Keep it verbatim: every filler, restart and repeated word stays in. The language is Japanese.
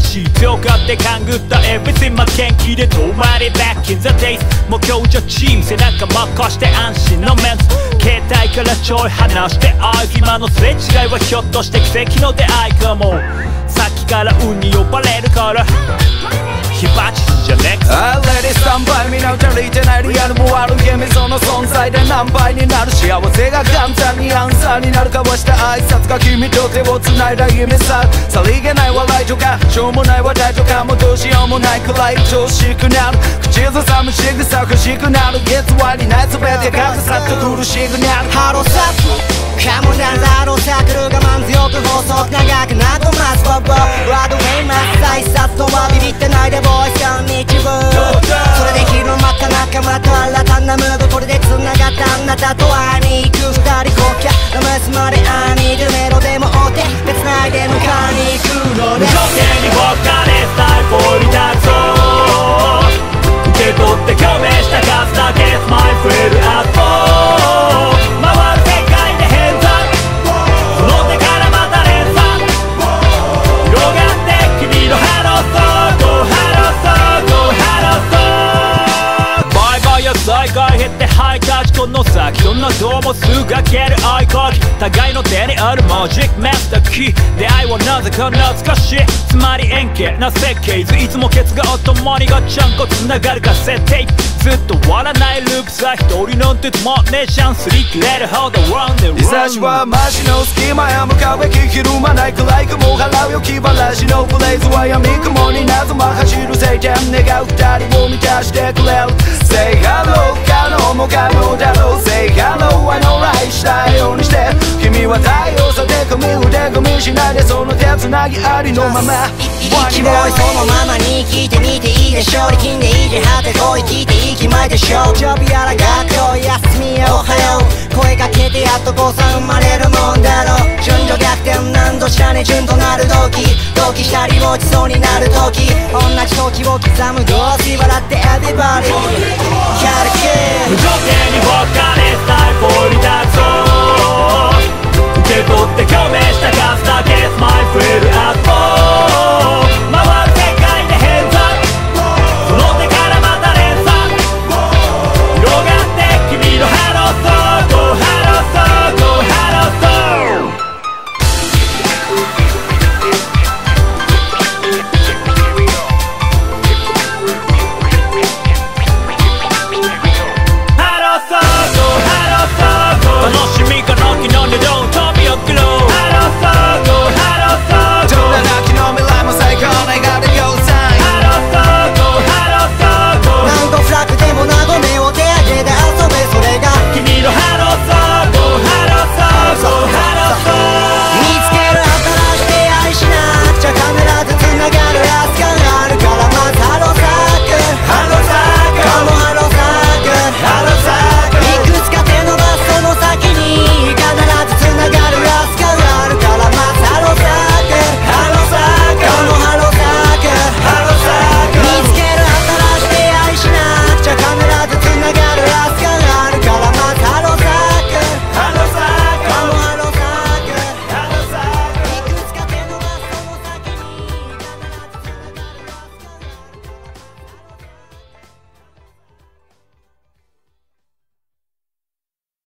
し強がって勘ぐった Everything 負けん気で止まり Back in the days 目標じゃチーム背中任して安心のメンツ携帯からちょい離して合図今のすれ違いはひょっとして奇跡の出会いかもさっきから運に呼ばれるから火鉢じゃねえか Let it stand by みんな足りてないリアルもあるゲームその存在で何倍になる幸せが簡単にアンサーになるかわした挨拶が君と手を繋いだ夢ささりげない笑いとかしょうもない話題とかもどうしようもないくらい調子くなる口ずさむ仕草欲しくなる偽りない全てがさっと苦しくなるハローサックカモンダンザローサークル我慢強く法則長くなごますボボワードウェイマス挨拶とはビビってないでボイスが日分それで広まった仲間と新たなムーブこれで繋がったあなたと会いに行く二人こきゃラメスまで会いに行くメロでも追って別ないで迎えに行くのね無条件に僕からスタイルを抱くそう受け取って共鳴した数だけスマイル増えるアット回る世界で変座その手からまた連鎖広がって君のハローソーゴーハローソーゴーハローソーバイバイや再会減ってハイタッチこの先どんなどうもすぐ開ける合鍵互いの手にあるマジックマスターキー出会いはなぜか懐かしいつまり円形な設計図いつもケツがお共にがちゃんこ繋がるか設定ずっと終わらないループさ一人なんてつまんねえチャンスり切れるほど Run and run 日差しはマシの隙間へ向かうべきひるまないくらい雲払うよ気晴らしのフレーズは闇雲に謎ま走る晴天願う二人を満たしてくれる Say hello 可能も可能だろう Say hello I know right したいようにして君は太陽さで組み腕組みしないでその手つなぎありのまま息もそのままに聞いてみていいでしょう力んでいいじゃはて声聞いていい気前でしょうジョビやら学校休みやおはよう声かけてやっと子さん生まれるもんだろう順序逆転何度したね順となる時同期したり落ちそうになる時同じ時を刻む同士笑って Everybody やる気無条件に僕からスタイルを抱くそう受け取って共鳴した数だけスマイル増える